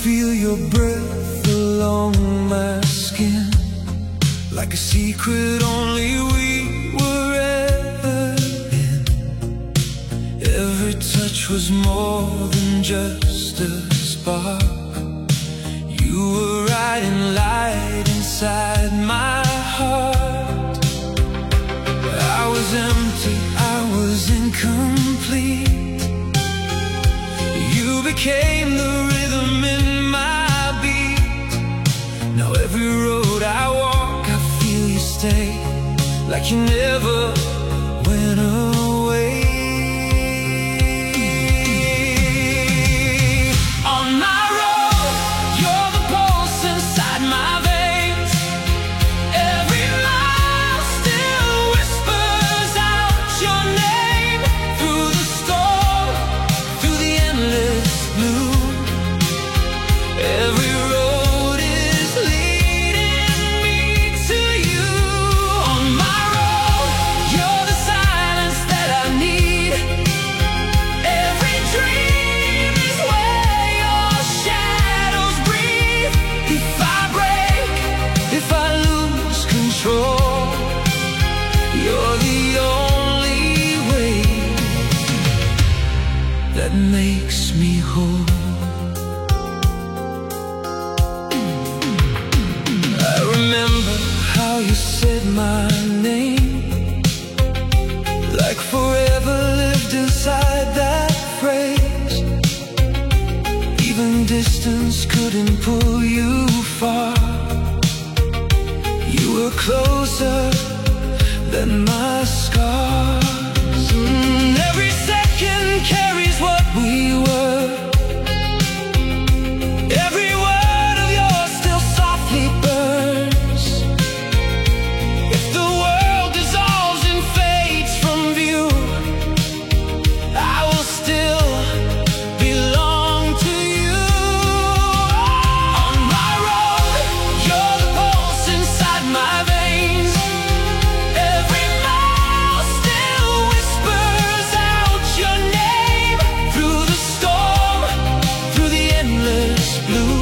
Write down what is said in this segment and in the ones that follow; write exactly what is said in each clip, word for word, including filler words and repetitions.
feel your breath along my skin, like a secret only we were ever in. Every touch was more than just a spark. You were riding light inside my heart. I was empty, I was incomplete. You became the rhythm in my beat. Now every road I walk, I feel you stay, like you never went away. On my road, you're the pulse inside my veins. Every mile still whispers out your name. Through the storm, through the endless blue, every road is leading me to you. On my road, you're the silence that I need. Every dream is where your shadows breathe. If I break, if I lose control, you're the only way that makes me whole. I remember how you said my name, like forever lived inside that phrase. Even distance couldn't pull you far. You were closer than my scars. Mm, every second carries what we were. Every word of yours still softly burns. If the world dissolves and fades from view, I will still belong to you. On my road, you're the pulse inside my veins. Every mile still whispers out your name. Through the storm, through the endless blue,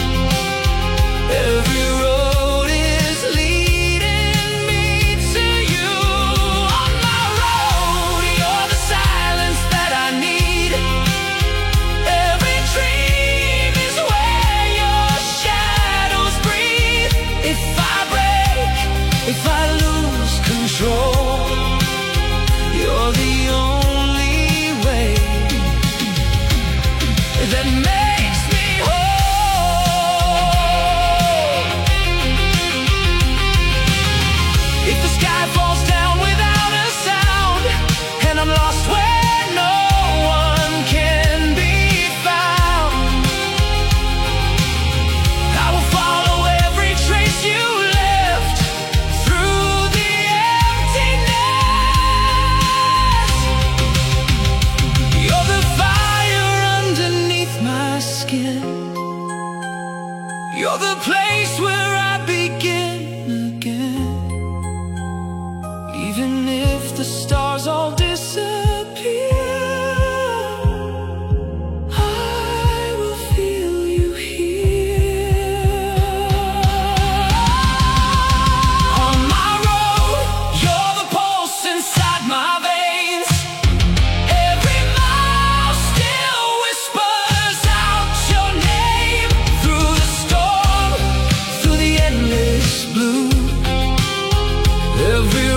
every road is leading me to you. On my road, you're the silence that I need. Every dream is where your shadows breathe. If I break, if I lose control, you're the only way that makes me whole. If the sky falls down without a sound, and I'm lost where no one can be found, I will follow every trace you left through the emptiness. You're the fire underneath my skin. You're the place where I begin again. Even if the stars all disappear, I will feel you here. On my road, you're the pulse inside my veins. Every mile still whispers out your name. Through the storm, through the endless blue, every